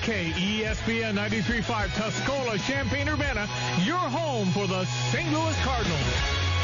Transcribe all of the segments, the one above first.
WBK, ESPN 93.5, Tuscola, Champaign-Urbana, your home for the St. Louis Cardinals.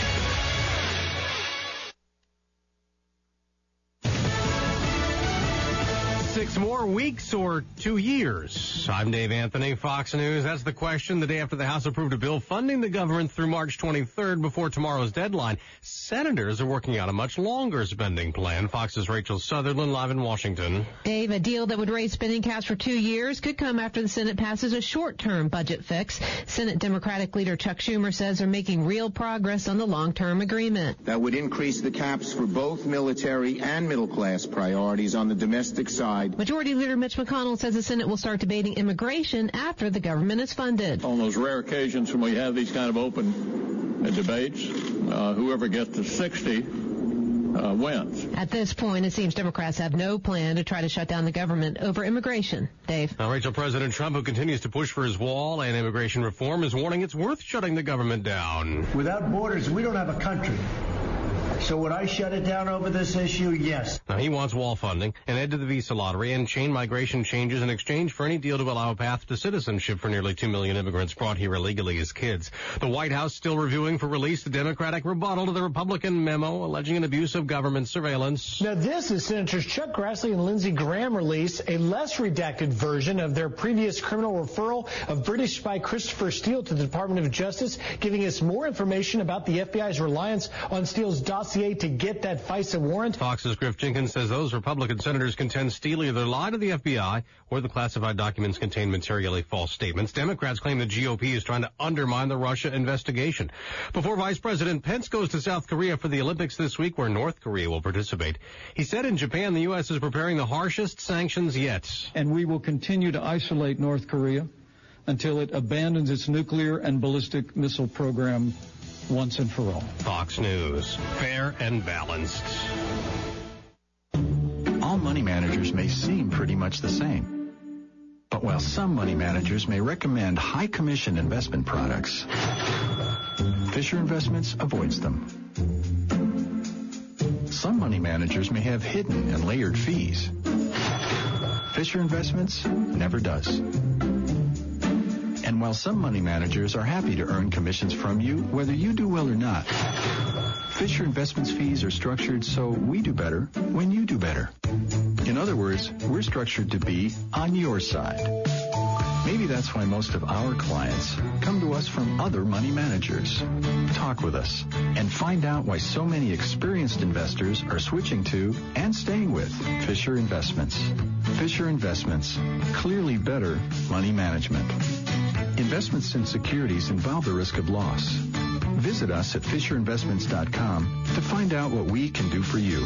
Six more weeks or 2 years? I'm Dave Anthony, Fox News. That's the question. The day after the House approved a bill funding the government through March 23rd before tomorrow's deadline, senators are working out a much longer spending plan. Fox's Rachel Sutherland live in Washington. Dave, a deal that would raise spending caps for 2 years could come after the Senate passes a short-term budget fix. Senate Democratic leader Chuck Schumer says they're making real progress on the long-term agreement. That would increase the caps for both military and middle-class priorities on the domestic side. Majority Leader Mitch McConnell says the Senate will start debating immigration after the government is funded. On those rare occasions when we have these kind of open debates, whoever gets to 60 wins. At this point, it seems Democrats have no plan to try to shut down the government over immigration. Dave. Now, Rachel, President Trump, who continues to push for his wall and immigration reform, is warning it's worth shutting the government down. Without borders, we don't have a country. So would I shut it down over this issue? Yes. Now, he wants wall funding, an end to the visa lottery, and chain migration changes in exchange for any deal to allow a path to citizenship for nearly 2 million immigrants brought here illegally as kids. The White House still reviewing for release the Democratic rebuttal to the Republican memo alleging an abuse of government surveillance. Now, this is Senators Chuck Grassley and Lindsey Graham released a less redacted version of their previous criminal referral of British spy Christopher Steele to the Department of Justice, giving us more information about the FBI's reliance on Steele's dossier to get that FISA warrant. Fox's Griff Jenkins says those Republican senators contend Steele either lied to the FBI or the classified documents contain materially false statements. Democrats claim the GOP is trying to undermine the Russia investigation. Before Vice President Pence goes to South Korea for the Olympics this week, where North Korea will participate, he said in Japan the U.S. is preparing the harshest sanctions yet. And we will continue to isolate North Korea until it abandons its nuclear and ballistic missile program once and for all. Fox News, fair and balanced. All money managers may seem pretty much the same. But while some money managers may recommend high commission investment products, Fisher Investments avoids them. Some money managers may have hidden and layered fees. Fisher Investments never does. And while some money managers are happy to earn commissions from you, whether you do well or not, Fisher Investments fees are structured so we do better when you do better. In other words, we're structured to be on your side. Maybe that's why most of our clients come to us from other money managers. Talk with us and find out why so many experienced investors are switching to and staying with Fisher Investments. Fisher Investments, clearly better money management. Investments in securities involve the risk of loss. Visit us at FisherInvestments.com to find out what we can do for you.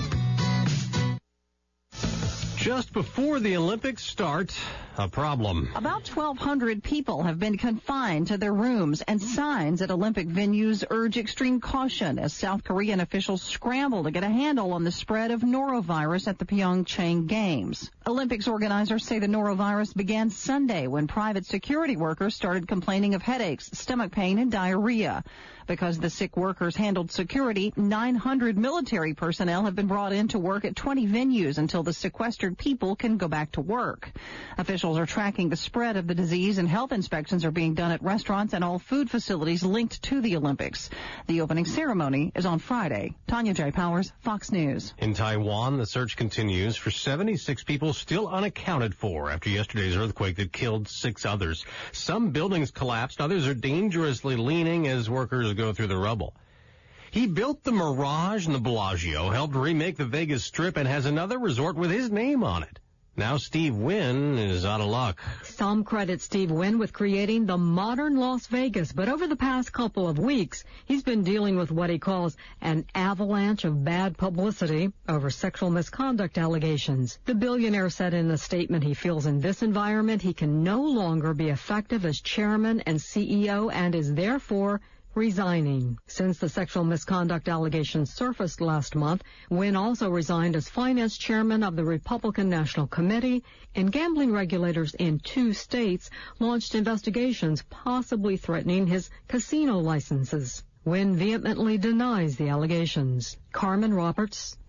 Just before the Olympics start, a problem. About 1,200 people have been confined to their rooms, and signs at Olympic venues urge extreme caution as South Korean officials scramble to get a handle on the spread of norovirus at the Pyeongchang Games. Olympics organizers say the norovirus began Sunday when private security workers started complaining of headaches, stomach pain, and diarrhea. Because the sick workers handled security, 900 military personnel have been brought in to work at 20 venues until the sequestered people can go back to work. Officials are tracking the spread of the disease, and health inspections are being done at restaurants and all food facilities linked to the Olympics. The opening ceremony is on Friday. Tanya J. Powers, Fox News. In Taiwan, the search continues for 76 people still unaccounted for after yesterday's earthquake that killed 6 others. Some buildings collapsed, others are dangerously leaning as workers go through the rubble. He built the Mirage and the Bellagio, helped remake the Vegas Strip, and has another resort with his name on it. Now Steve Wynn is out of luck. Some credit Steve Wynn with creating the modern Las Vegas, but over the past couple of weeks, he's been dealing with what he calls an avalanche of bad publicity over sexual misconduct allegations. The billionaire said in a statement he feels in this environment he can no longer be effective as chairman and CEO and is therefore resigning. Since the sexual misconduct allegations surfaced last month, Wynn also resigned as finance chairman of the Republican National Committee, and gambling regulators in 2 states launched investigations possibly threatening his casino licenses. Wynn vehemently denies the allegations. Carmen Roberts,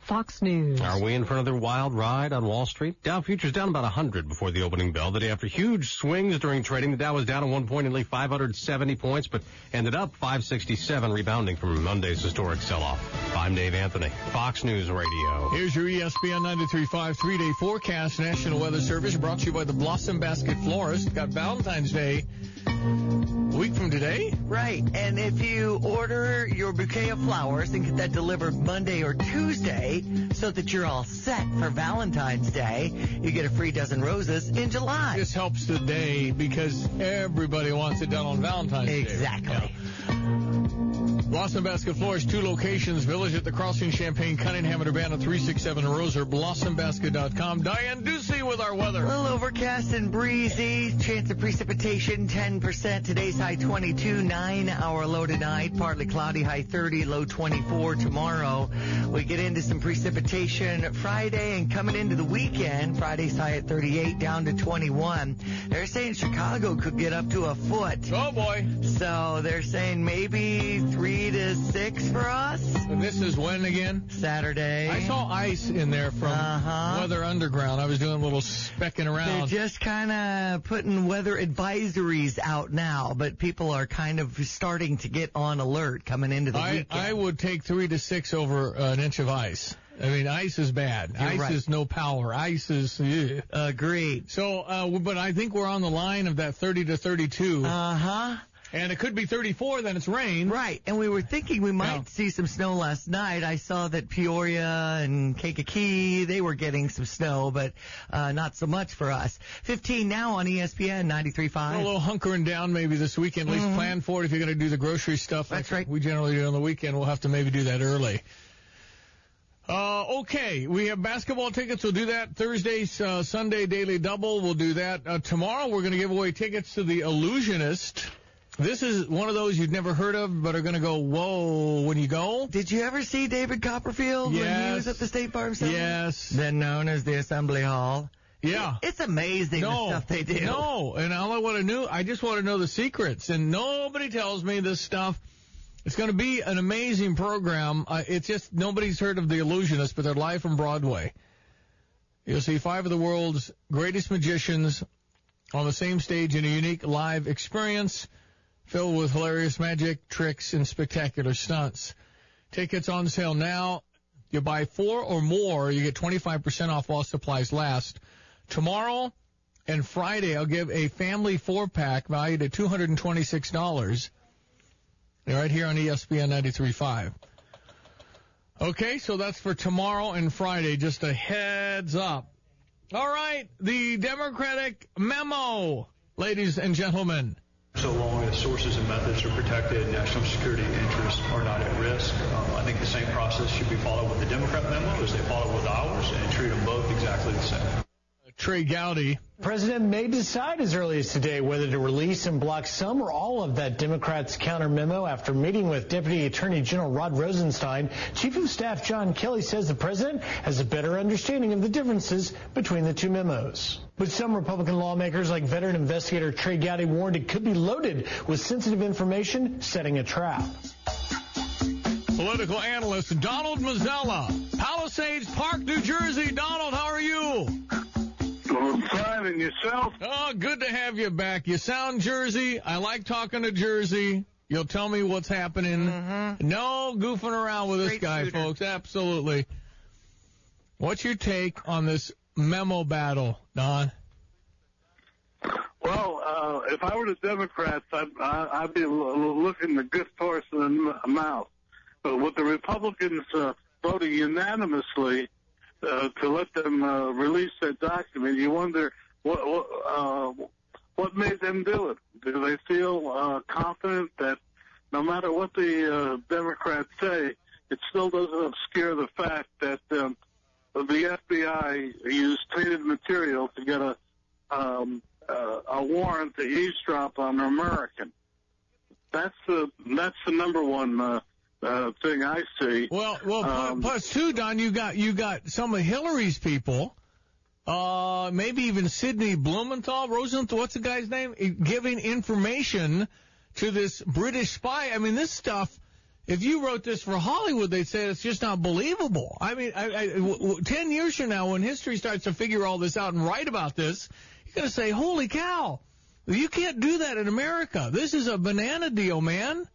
Fox News. Are we in for another wild ride on Wall Street? Dow futures down about 100 before the opening bell. The day after huge swings during trading, the Dow was down at one point nearly 570 points, but ended up 567, rebounding from Monday's historic sell-off. I'm Dave Anthony, Fox News Radio. Here's your ESPN 93.5 three-day forecast. National Weather Service brought to you by the Blossom Basket Florist. Got Valentine's Day a week from today. Right, and if you order your bouquet of flowers and get that delivered Monday or Tuesday so that you're all set for Valentine's Day, you get a free dozen roses in July. This helps the day because everybody wants it done on Valentine's Day. Exactly. Blossom Basket Florist, 2 locations, Village at the Crossing, Champaign, Cunningham, and Urbana, 367 Rose, or blossombasket.com. Diane Ducey with our weather. A little overcast and breezy. Chance of precipitation, 10%. Today's high 22, 9-hour low tonight. Partly cloudy, high 30, low 24 tomorrow. We get into some precipitation Friday and coming into the weekend. Friday's high at 38, down to 21. They're saying Chicago could get up to a foot. Oh, boy. So they're saying maybe 3 to 6 for us. And this is when again? Saturday. I saw ice in there from Weather Underground. I was doing a little specking around. They're just kind of putting weather advisories out now, but people are kind of starting to get on alert coming into the weekend. I would take 3 to 6 over an inch of ice. I mean, ice is bad. You're ice right. is no power. Ice is... Agreed. So, but I think we're on the line of that 30 to 32. Uh-huh. And it could be 34, then it's rain. Right, and we were thinking we might see some snow last night. I saw that Peoria and Kankakee, they were getting some snow, but not so much for us. 15 now on ESPN 93.5. A little hunkering down maybe this weekend, at least plan for it if you're going to do the grocery stuff. That's right. We generally do on the weekend. We'll have to maybe do that early. Okay, we have basketball tickets. We'll do that Thursday, Sunday Daily Double. We'll do that. Tomorrow we're going to give away tickets to The Illusionist. This is one of those you've never heard of, but are going to go, whoa, when you go. Did you ever see David Copperfield when he was at the State Farm Center? Yes. Then known as the Assembly Hall. Yeah. It's amazing the stuff they do. No, and all I just want to know the secrets, and nobody tells me this stuff. It's going to be an amazing program. It's just nobody's heard of The Illusionist, but they're live from Broadway. You'll see 5 of the world's greatest magicians on the same stage in a unique live experience filled with hilarious magic, tricks, and spectacular stunts. Tickets on sale now. You buy 4 or more, you get 25% off while supplies last. Tomorrow and Friday, I'll give a family 4-pack valued at $226. Right here on ESPN 93.5. Okay, so that's for tomorrow and Friday. Just a heads up. All right, the Democratic memo, ladies and gentlemen. So long as sources and methods are protected, national security interests are not at risk. I think the same process should be followed with the Democrat memo as they follow with ours, and treat them both exactly the same. Trey Gowdy. The president may decide as early as today whether to release and block some or all of that Democrats' counter memo after meeting with Deputy Attorney General Rod Rosenstein. Chief of Staff John Kelly says the president has a better understanding of the differences between the two memos. But some Republican lawmakers, like veteran investigator Trey Gowdy, warned it could be loaded with sensitive information, setting a trap. Political analyst Donald Mazzella, Palisades Park, New Jersey. Donald, how are you? Fine, and yourself? Oh, good to have you back. You sound Jersey. I like talking to Jersey. You'll tell me what's happening. No goofing around with this guy, folks. Absolutely. What's your take on this memo battle, Don? Well, if I were the Democrats, I'd be looking the good horse in the mouth. But with the Republicans voting unanimously to let them release that document, you wonder what made them do it. Do they feel confident that no matter what the Democrats say, it still doesn't obscure the fact that the FBI used tainted material to get a warrant to eavesdrop on an American? That's the number one thing I see. Well, plus too, Don, you got some of Hillary's people, maybe even Sidney Rosenthal, what's the guy's name? Giving information to this British spy. I mean, this stuff If you wrote this for Hollywood, they'd say it's just not believable. I mean, 10 years from now, when history starts to figure all this out and write about this, you're going to say, holy cow, you can't do that in America. This is a banana deal, man.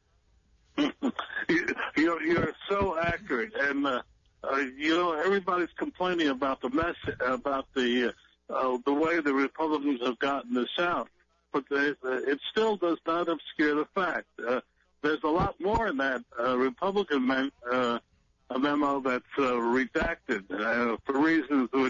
You're so accurate. And, everybody's complaining about the mess, about the way the Republicans have gotten this out. But it still does not obscure the fact. There's a lot more in that Republican memo that's redacted for reasons which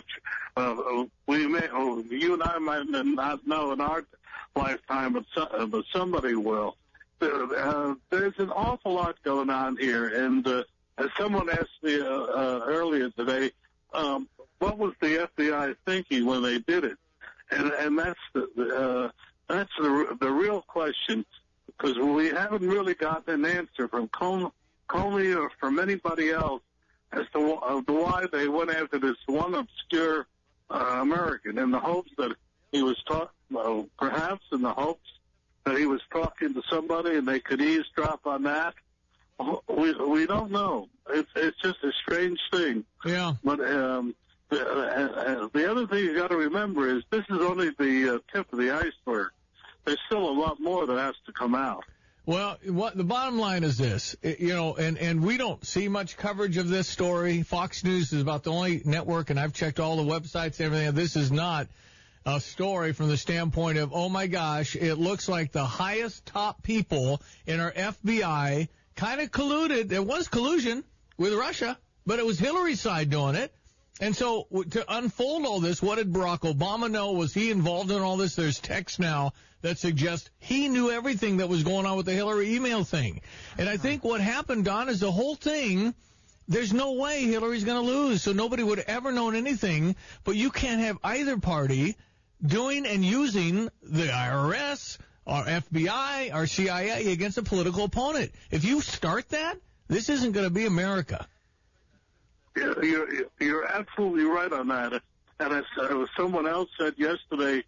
you and I might not know in our lifetime, but somebody will. There's an awful lot going on here, and as someone asked me earlier today, what was the FBI thinking when they did it? And that's the real question. Because we haven't really gotten an answer from Comey or from anybody else as to why they went after this one obscure American in the hopes that he was perhaps in the hopes that he was talking to somebody and they could eavesdrop on that. We don't know. It's just a strange thing. Yeah. But the other thing you got to remember is this is only the tip of the iceberg. There's still a lot more that has to come out. Well, the bottom line is this, and we don't see much coverage of this story. Fox News is about the only network, and I've checked all the websites and everything. This is not a story from the standpoint of, oh my gosh, it looks like the highest top people in our FBI kind of colluded. There was collusion with Russia, but it was Hillary's side doing it. And so to unfold all this, what did Barack Obama know? Was he involved in all this? There's text now that suggests he knew everything that was going on with the Hillary email thing. And I think what happened, Don, is the whole thing, there's no way Hillary's going to lose. So nobody would have ever known anything. But you can't have either party doing and using the IRS, or FBI, or CIA against a political opponent. If you start that, this isn't going to be America. You're absolutely right on that. And as someone else said yesterday,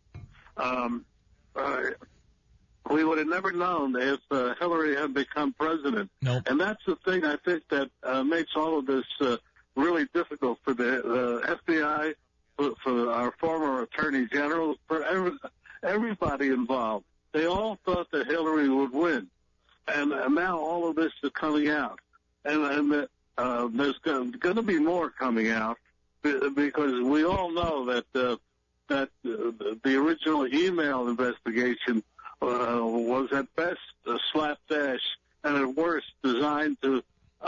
we would have never known if Hillary had become president. Nope. And that's the thing I think that makes all of this really difficult for the FBI, for our former attorney general, for everybody involved. They all thought that Hillary would win. And now all of this is coming out. And there's going to be more coming out because we all know that the original email investigation was at best a slapdash and at worst designed to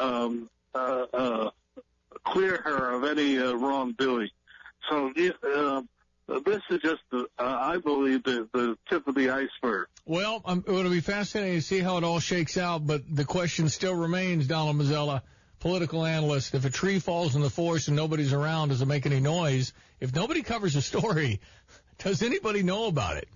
clear her of any wrongdoing. So this is just, I believe, the tip of the iceberg. Well, it'll be fascinating to see how it all shakes out, but the question still remains, Donald Mazzella, political analyst. If a tree falls in the forest and nobody's around, does it make any noise? If nobody covers a story, does anybody know about it?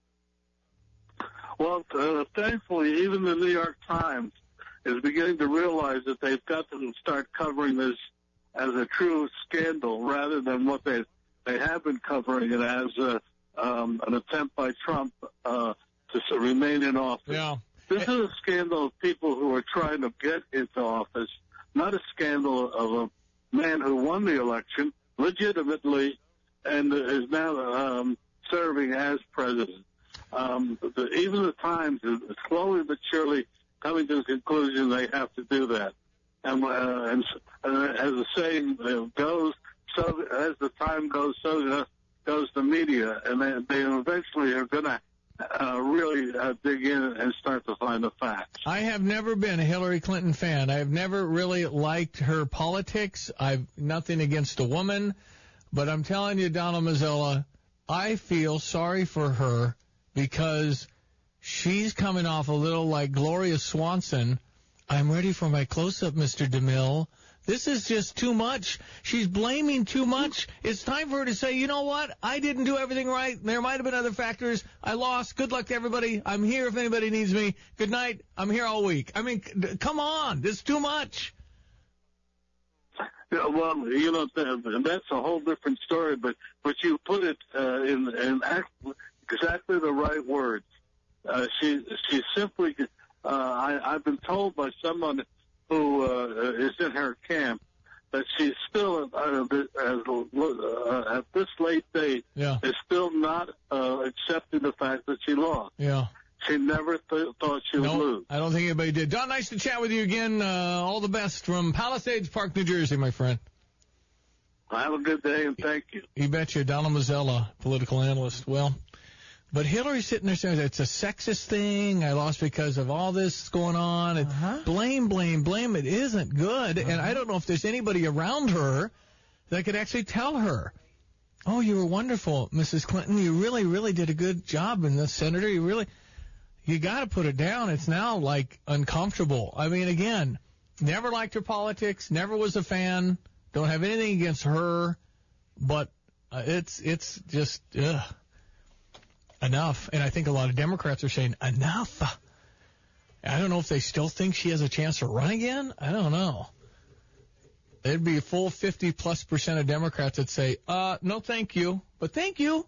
Well, thankfully, even the New York Times is beginning to realize that they've got to start covering this as a true scandal rather than what they have been covering it as an attempt by Trump to remain in office. Yeah. This is a scandal of people who are trying to get into office, not a scandal of a man who won the election legitimately and is now serving as president. Even the Times is slowly but surely coming to the conclusion they have to do that. And as the saying goes, so as the time goes, so goes the media, and they eventually are going to really dig in and start to find the facts. I have never been a Hillary Clinton fan. I have never really liked her politics. I've nothing against a woman, but I'm telling you, Donald Mazzella, I feel sorry for her because she's coming off a little like Gloria Swanson. I'm ready for my close-up, Mr. DeMille. This is just too much. She's blaming too much. It's time for her to say, you know what? I didn't do everything right. There might have been other factors. I lost. Good luck to everybody. I'm here if anybody needs me. Good night. I'm here all week. I mean, come on. This is too much. Yeah, well, that's a whole different story, but you put it in exactly the right words. She simply I've been told by someone who is in her camp that she's still at this late date is still not accepting the fact that she lost. Yeah. She never thought she would lose. I don't think anybody did. Don, nice to chat with you again. All the best from Palisades Park, New Jersey, my friend. Have a good day, and thank you. You betcha. Donald Mazzella, political analyst. Well, but Hillary's sitting there saying it's a sexist thing. I lost because of all this going on. Blame. It isn't good. And I don't know if there's anybody around her that could actually tell her, oh, you were wonderful, Mrs. Clinton. You really, really did a good job in this, Senator. You got to put it down. It's now, like, uncomfortable. I mean, again, never liked her politics, never was a fan, don't have anything against her, but it's just, enough. And I think a lot of Democrats are saying, enough. I don't know if they still think she has a chance to run again. I don't know. There'd be a full 50+% of Democrats that say, no, thank you, but thank you.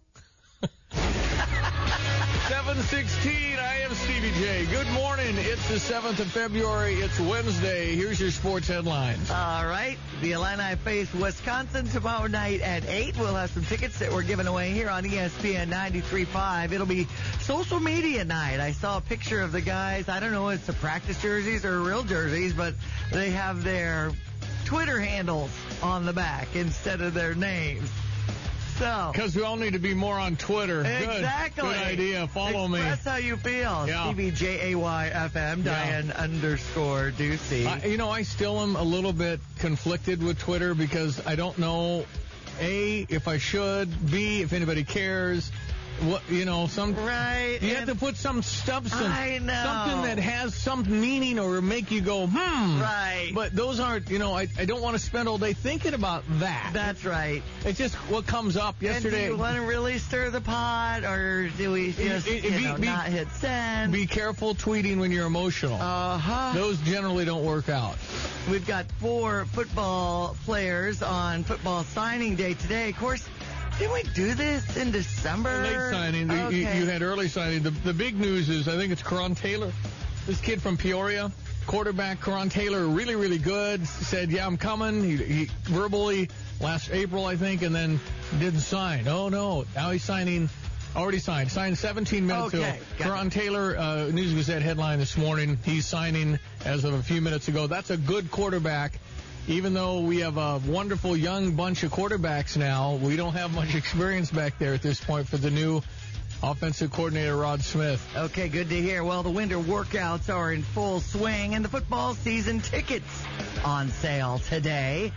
7:16, I am Stevie J. Good morning. It's the 7th of February. It's Wednesday. Here's your sports headlines. All right. The Illini face Wisconsin tomorrow night at 8. We'll have some tickets that we're giving away here on ESPN 93.5. It'll be social media night. I saw a picture of the guys. I don't know if it's the practice jerseys or real jerseys, but they have their Twitter handles on the back instead of their names. Because we all need to be more on Twitter. Exactly. Good idea. Follow me. That's how you feel. Yeah. Stevie JAYFM, Diane _Ducey. I still am a little bit conflicted with Twitter because I don't know, A, if I should, B, if anybody cares. What right? You have to put some substance, I know. something that has some meaning or make you go, Right. But those aren't, I don't want to spend all day thinking about that. That's right. It's just what comes up yesterday. And do you want to really stir the pot, or do we just not hit send? Be careful tweeting when you're emotional. Those generally don't work out. We've got 4 football players on football signing day today. Of course, didn't we do this in December? Late signing. Okay. You had early signing. The big news is I think it's Karan Taylor. This kid from Peoria, quarterback Karan Taylor, really, really good. Said, yeah, I'm coming. He verbally last April, I think, and then didn't sign. Oh, no. Now he's signing. Already signed. Signed 17 minutes ago. Karan Taylor, News Gazette headline this morning. He's signing as of a few minutes ago. That's a good quarterback. Even though we have a wonderful young bunch of quarterbacks now, we don't have much experience back there at this point for the new offensive coordinator, Rod Smith. Okay, good to hear. Well, the winter workouts are in full swing, and the football season tickets on sale today.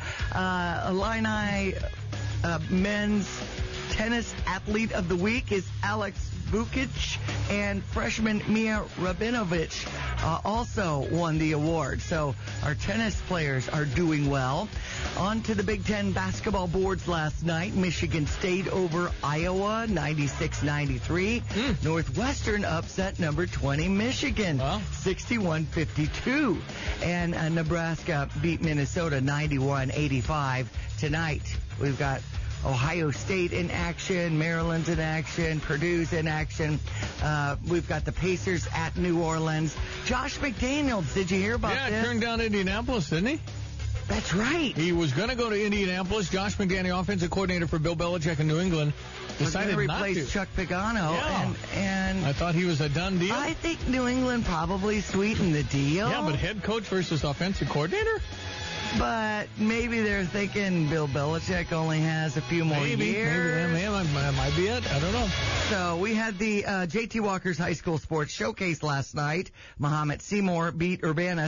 Illini men's tennis athlete of the week is Alex Vukic, and freshman Mia Rabinovich also won the award. So our tennis players are doing well. On to the Big Ten basketball boards last night. Michigan State over Iowa, 96-93. Northwestern upset number 20 Michigan, 61-52. And Nebraska beat Minnesota 91-85. Tonight, we've got Ohio State in action, Maryland's in action, Purdue's in action. We've got the Pacers at New Orleans. Josh McDaniels, did you hear about this? Yeah, turned down Indianapolis, didn't he? That's right. He was going to go to Indianapolis. Josh McDaniels, offensive coordinator for Bill Belichick in New England, decided not to. Replace Chuck Pagano. Yeah. And I thought he was a done deal. I think New England probably sweetened the deal. Yeah, but head coach versus offensive coordinator? But maybe they're thinking Bill Belichick only has a few more years. Maybe that might be it. I don't know. So we had the J.T. Walker's High School Sports Showcase last night. Muhammad Seymour beat Urbana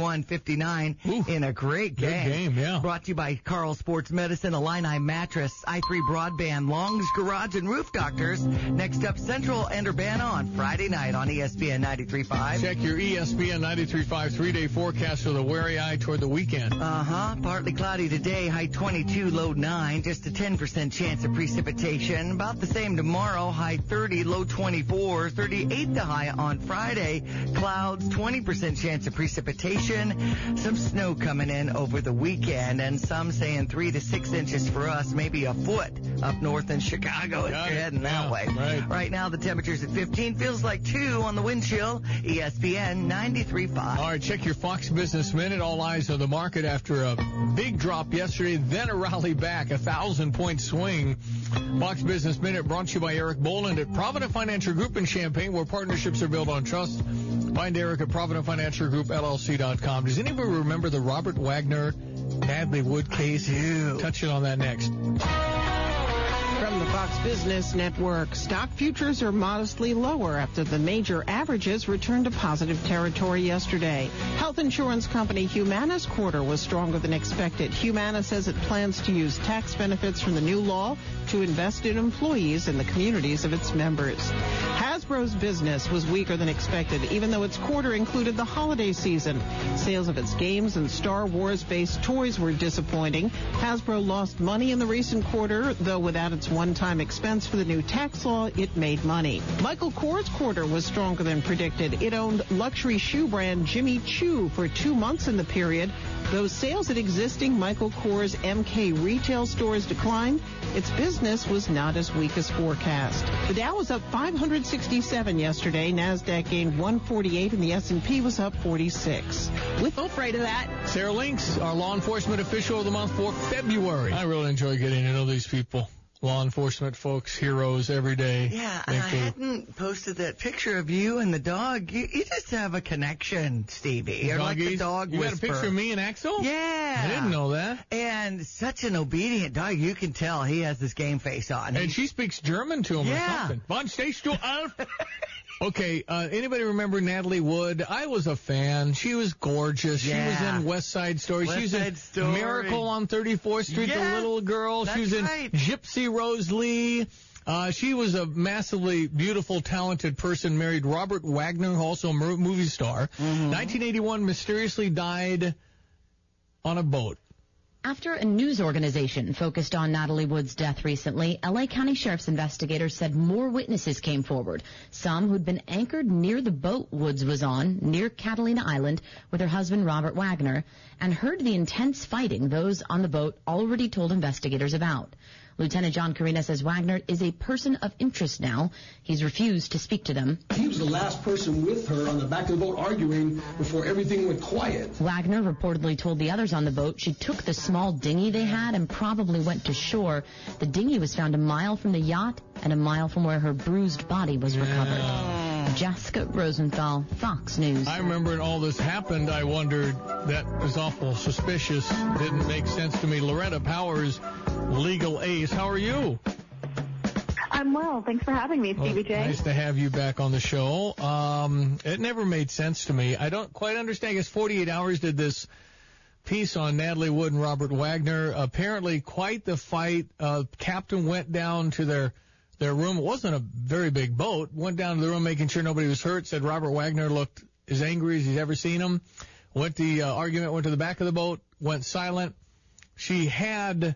61-59 in a great game. Good game, yeah. Brought to you by Carl Sports Medicine, Illini Mattress, I3 Broadband, Long's Garage and Roof Doctors. Next up, Central and Urbana on Friday night on ESPN 93.5. Check your ESPN 93.5 3-day forecast with a wary eye toward the weekend. Partly cloudy today, high 22, low 9. Just a 10% chance of precipitation. About the same tomorrow, high 30, low 24. 38 the high on Friday. Clouds, 20% chance of precipitation. Some snow coming in over the weekend, and some saying 3 to 6 inches for us, maybe a foot up north in Chicago if you're heading that way. Right now, the temperature's at 15. Feels like 2 on the wind chill. ESPN 93.5. All right, check your Fox Business Minute. All eyes on the market after a big drop yesterday, then a rally back, 1,000-point swing. Fox Business Minute brought to you by Eric Boland at Provident Financial Group in Champaign, where partnerships are built on trust. Find Eric at ProvidentFinancialGroupLLC.com. Does anybody remember the Robert Wagner, Natalie Wood case? Touching on that next. From the Fox Business Network, stock futures are modestly lower after the major averages returned to positive territory yesterday. Health insurance company Humana's quarter was stronger than expected. Humana says it plans to use tax benefits from the new law to invest in employees and the communities of its members. Hasbro's business was weaker than expected, even though its quarter included the holiday season. Sales of its games and Star Wars-based toys were disappointing. Hasbro lost money in the recent quarter, though without its one-time expense for the new tax law, it made money. Michael Kors' quarter was stronger than predicted. It owned luxury shoe brand Jimmy Choo for 2 months in the period. Though sales at existing Michael Kors MK retail stores declined, its business was not as weak as forecast. The Dow was up 567 yesterday. NASDAQ gained 148 and the S&P was up 46. With afraid of that. Sarah Links, our law enforcement official of the month for February. I really enjoy getting to know these people. Law enforcement folks, heroes every day. Yeah, and I hadn't posted that picture of you and the dog. You just have a connection, Stevie. You're like the dog You whisperer. got a picture of me and Axel? Yeah. I didn't know that. And such an obedient dog. You can tell he has this game face on. And she speaks German to him or something. Wann stehst du auf? Okay, anybody remember Natalie Wood? I was a fan. She was gorgeous. Yeah. She was in West Side Story. West She was Side in Story. Miracle on 34th Street, Yes, the little girl. She was in right. Gypsy Rose Lee. She was a massively beautiful, talented person, married Robert Wagner, also a movie star. 1981, mysteriously died on a boat. After a news organization focused on Natalie Wood's death recently, L.A. County Sheriff's investigators said more witnesses came forward. Some who'd been anchored near the boat Woods was on, near Catalina Island, with her husband Robert Wagner, and heard the intense fighting those on the boat already told investigators about. Lieutenant John Carina says Wagner is a person of interest now. He's refused to speak to them. He was the last person with her on the back of the boat arguing before everything went quiet. Wagner reportedly told the others on the boat she took the small dinghy they had and probably went to shore. The dinghy was found a mile from the yacht and a mile from where her bruised body was recovered. Jessica Rosenthal, Fox News. I remember when all this happened, I wondered, that was awful suspicious. Didn't make sense to me. Loretta Powers, legal ace. How are you? I'm well. Thanks for having me, Stevie J. Nice to have you back on the show. It never made sense to me. I don't quite understand. I guess 48 Hours did this piece on Natalie Wood and Robert Wagner. Apparently quite the fight. Captain went down to their room. It wasn't a very big boat. Went down to the room making sure nobody was hurt. Said Robert Wagner looked as angry as he's ever seen him. Argument went to the back of the boat, went silent. She had,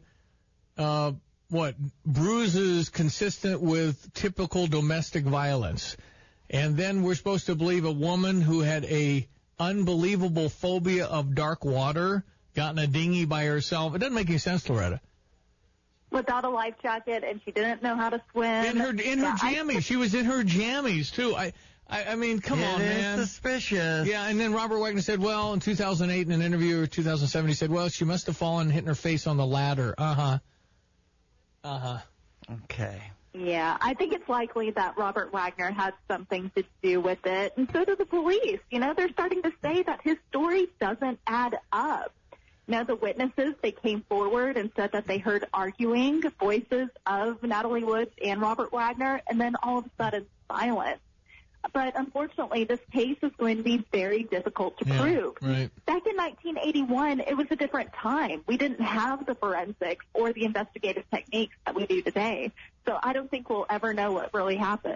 bruises consistent with typical domestic violence. And then we're supposed to believe a woman who had a unbelievable phobia of dark water got in a dinghy by herself. It doesn't make any sense, Loretta. Without a life jacket, and she didn't know how to swim. In her jammies. She was in her jammies, too. I mean, come on, man. It is suspicious. Yeah, and then Robert Wagner said, well, in 2008 in an interview, or 2007, he said, well, she must have fallen and hit her face on the ladder. Okay. Yeah, I think it's likely that Robert Wagner had something to do with it, and so do the police. You know, they're starting to say that his story doesn't add up. Now, the witnesses, they came forward and said that they heard arguing voices of Natalie Woods and Robert Wagner, and then all of a sudden, silence. But unfortunately, this case is going to be very difficult to prove. Right. Back in 1981, it was a different time. We didn't have the forensics or the investigative techniques that we do today. So I don't think we'll ever know what really happened.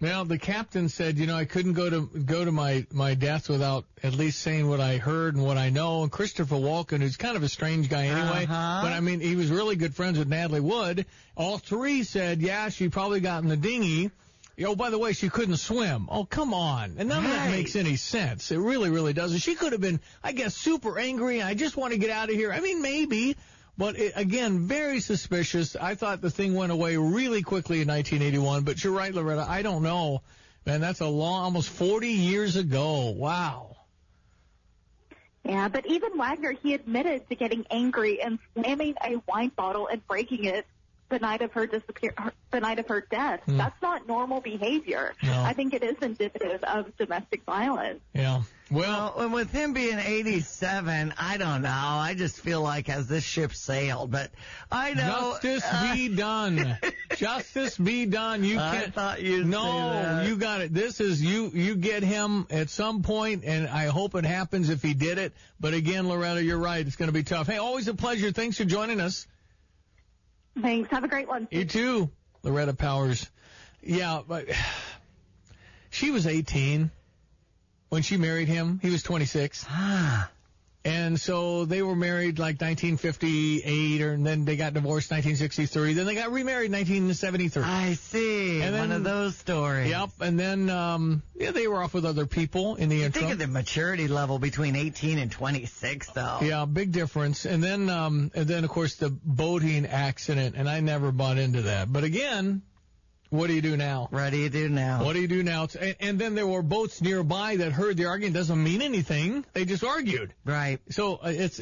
Well, the captain said, I couldn't go to my death without at least saying what I heard and what I know. And Christopher Walken, who's kind of a strange guy anyway, but I mean, he was really good friends with Natalie Wood. All three said, yeah, she probably got in the dinghy. Oh, by the way, she couldn't swim. Oh, come on. And none of that makes any sense. It really, really doesn't. She could have been, I guess, super angry. I just want to get out of here. I mean, maybe. But, again, very suspicious. I thought the thing went away really quickly in 1981. But you're right, Loretta. I don't know. Man, that's almost 40 years ago. Wow. Yeah, but even Wagner, he admitted to getting angry and slamming a wine bottle and breaking it the night of her death. That's not normal behavior. No. I think it is indicative of domestic violence. Yeah. Well, and with him being 87, I don't know. I just feel like has this ship sailed, but I know. Justice be done. Justice be done. You can't. I thought you'd say that. You got it. This is you get him at some point, and I hope it happens if he did it. But again, Loretta, you're right. It's going to be tough. Hey, always a pleasure. Thanks for joining us. Thanks. Have a great one. You too, Loretta Powers. Yeah, but she was 18 when she married him. He was 26. And so they were married like 1958, and then they got divorced 1963. Then they got remarried 1973. I see. And then, one of those stories. Yep. And then, they were off with other people in the interim. Think of the maturity level between 18 and 26, though. Yeah, big difference. And then, of course, the boating accident, and I never bought into that. But again, what do you do now? What do you do now? What do you do now? And then there were boats nearby that heard the argument. Doesn't mean anything. They just argued. Right. So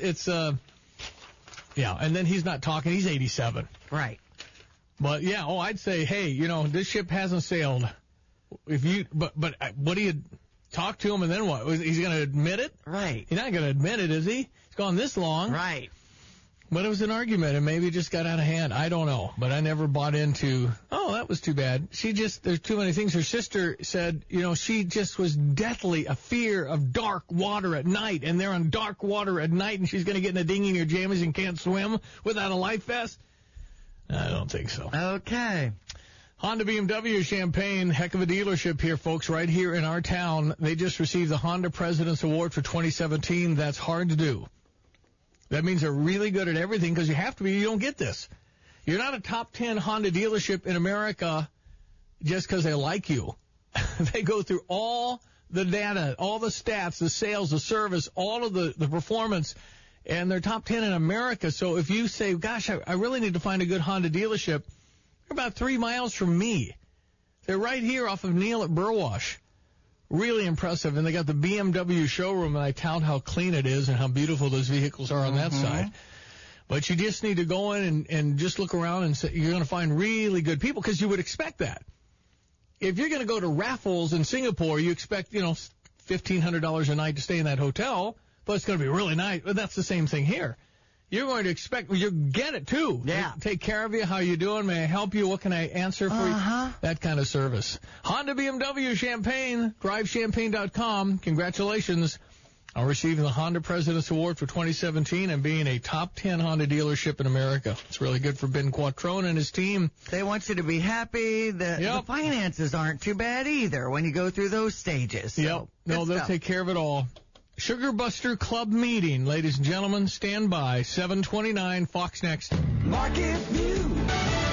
yeah. And then he's not talking. He's 87. Right. But yeah. Oh, I'd say, hey, this ship hasn't sailed. But what do you talk to him and then what? He's going to admit it? Right. He's not going to admit it, is he? He's gone this long. Right. But it was an argument, and maybe it just got out of hand. I don't know. But I never bought into, that was too bad. There's too many things. Her sister said, she just was deathly a fear of dark water at night, and they're on dark water at night, and she's going to get in a dinghy in her jammies and can't swim without a life vest? I don't think so. Okay. Honda BMW Champaign, heck of a dealership here, folks, right here in our town. They just received the Honda President's Award for 2017. That's hard to do. That means they're really good at everything because you have to be. You don't get this. You're not a top 10 Honda dealership in America just because they like you. They go through all the data, all the stats, the sales, the service, all of the performance, and they're top 10 in America. So if you say, gosh, I really need to find a good Honda dealership, they're about 3 miles from me. They're right here off of Neal at Burwash. Really impressive. And they got the BMW showroom, and I tout how clean it is and how beautiful those vehicles are on that side. But you just need to go in and just look around, and you're going to find really good people because you would expect that. If you're going to go to Raffles in Singapore, you expect, $1,500 a night to stay in that hotel, but it's going to be really nice. But that's the same thing here. You're going to expect, you get it too. Yeah. Take care of you. How you doing? May I help you? What can I answer for you? That kind of service. Honda BMW Champaign, drivechampaign.com. Congratulations on receiving the Honda President's Award for 2017 and being a top 10 Honda dealership in America. It's really good for Ben Quattrone and his team. They want you to be happy. The finances aren't too bad either when you go through those stages. So No, they'll take care of it all. Sugar Buster Club meeting, ladies and gentlemen. Stand by. 7:29. Fox next. Market News.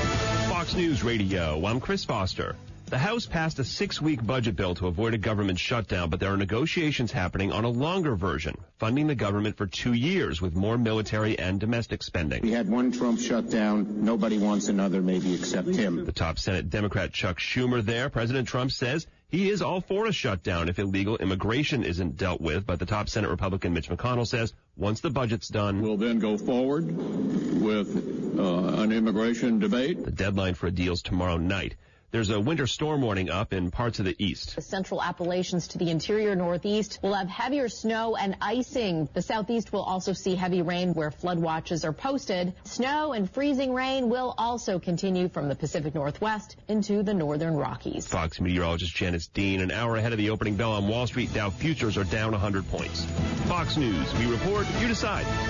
Fox News Radio. I'm Chris Foster. The House passed a 6-week budget bill to avoid a government shutdown, but there are negotiations happening on a longer version, funding the government for 2 years with more military and domestic spending. We had one Trump shutdown. Nobody wants another, maybe except him. The top Senate Democrat Chuck Schumer there. President Trump says he is all for a shutdown if illegal immigration isn't dealt with, but the top Senate Republican Mitch McConnell says once the budget's done, we'll then go forward with an immigration debate. The deadline for a deal's tomorrow night. There's a winter storm warning up in parts of the east. The central Appalachians to the interior northeast will have heavier snow and icing. The southeast will also see heavy rain where flood watches are posted. Snow and freezing rain will also continue from the Pacific Northwest into the northern Rockies. Fox meteorologist Janice Dean, an hour ahead of the opening bell on Wall Street, Dow futures are down 100 points. Fox News, we report, you decide.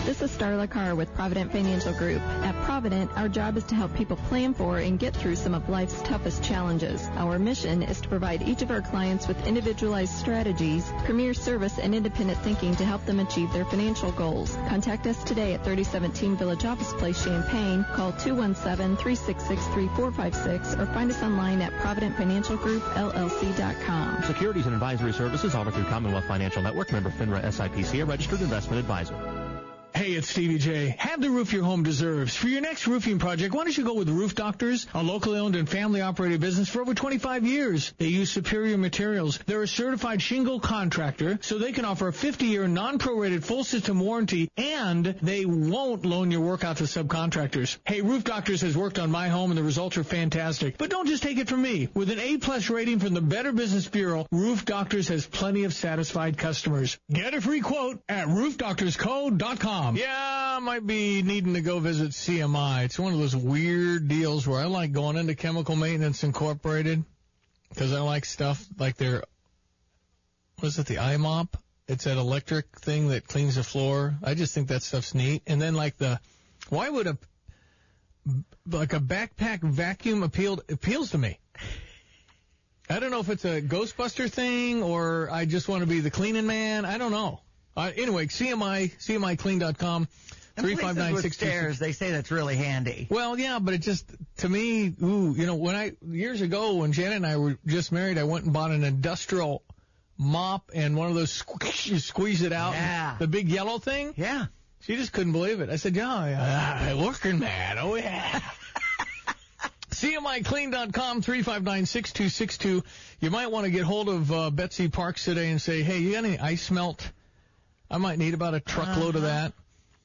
This is Starla Carr with Provident Financial Group. At Provident, our job is to help people plan for and get through some of life's toughest challenges. Our mission is to provide each of our clients with individualized strategies, premier service, and independent thinking to help them achieve their financial goals. Contact us today at 3017 Village Office Place, Champaign. Call 217-366-3456 or find us online at providentfinancialgroupllc.com. Securities and advisory services offered through Commonwealth Financial Network, member FINRA SIPC, a registered investment advisor. Hey, it's Stevie J. Have the roof your home deserves. For your next roofing project, why don't you go with Roof Doctors, a locally owned and family-operated business for over 25 years. They use superior materials. They're a certified shingle contractor, so they can offer a 50-year non-prorated full system warranty, and they won't loan your work out to subcontractors. Hey, Roof Doctors has worked on my home, and the results are fantastic. But don't just take it from me. With an A-plus rating from the Better Business Bureau, Roof Doctors has plenty of satisfied customers. Get a free quote at roofdoctorscode.com. Yeah, I might be needing to go visit CMI. It's one of those weird deals where I like going into Chemical Maintenance Incorporated because I like stuff like their, what is it, the iMop? It's that electric thing that cleans the floor. I just think that stuff's neat. And then why would a backpack vacuum appeals to me? I don't know if it's a Ghostbuster thing or I just want to be the cleaning man. I don't know. Anyway, CMIClean.com, 359-626. They say that's really handy. Well, yeah, but it just, to me, years ago when Janet and I were just married, I went and bought an industrial mop and one of those you squeeze it out. Yeah. The big yellow thing. Yeah. She just couldn't believe it. I said, yeah, working man. Oh, yeah. CMIClean.com, 359-6262. You might want to get hold of Betsy Parks today and say, hey, you got any ice melt? I might need about a truckload of that.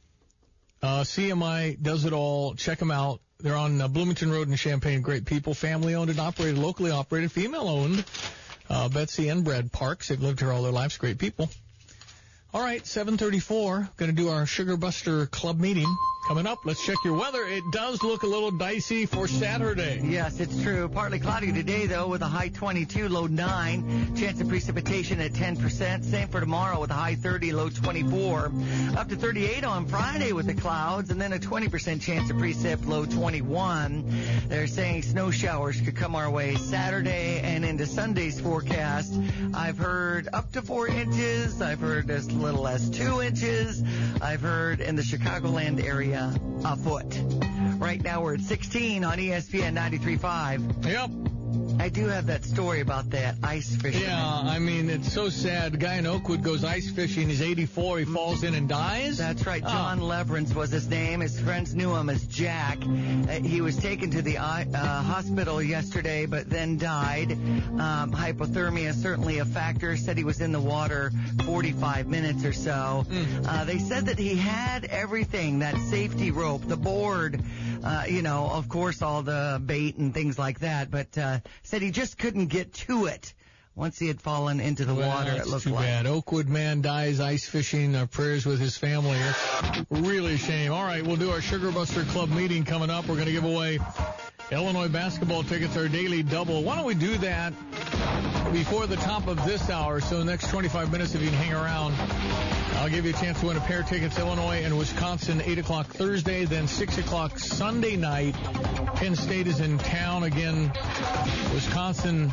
CMI does it all. Check them out. They're on Bloomington Road in Champaign. Great people. Family-owned and operated, locally operated, female-owned. Betsy and Brad Parks. They've lived here all their lives. Great people. All right, 7:34. Going to do our Sugar Buster Club meeting. Coming up, let's check your weather. It does look a little dicey for Saturday. Yes, it's true. Partly cloudy today, though, with a high 22, low 9. Chance of precipitation at 10%. Same for tomorrow with a high 30, low 24. Up to 38 on Friday with the clouds, and then a 20% chance of precip, low 21. They're saying snow showers could come our way Saturday and into Sunday's forecast. I've heard up to 4 inches. I've heard as little as 2 inches. I've heard in the Chicagoland area a foot. Right now we're at 16 on ESPN 93.5. Yep. I do have that story about that ice fishing. Yeah, I mean, it's so sad. The guy in Oakwood goes ice fishing. He's 84. He falls in and dies. That's right. John Leverance was his name. His friends knew him as Jack. He was taken to the hospital yesterday, but then died. Hypothermia, certainly a factor. Said he was in the water 45 minutes or so. They said that he had everything, that safety rope, the board, of course, all the bait and things like that, but said he just couldn't get to it once he had fallen into the water, it looked too like. Bad. Oakwood man dies ice fishing. Prayers with his family. That's really a shame. All right, we'll do our Sugar Buster Club meeting coming up. We're going to give away Illinois basketball tickets, our daily double. Why don't we do that before the top of this hour? So the next 25 minutes, if you can hang around, I'll give you a chance to win a pair of tickets, Illinois and Wisconsin, 8 o'clock Thursday, then 6 o'clock Sunday night. Penn State is in town again. Wisconsin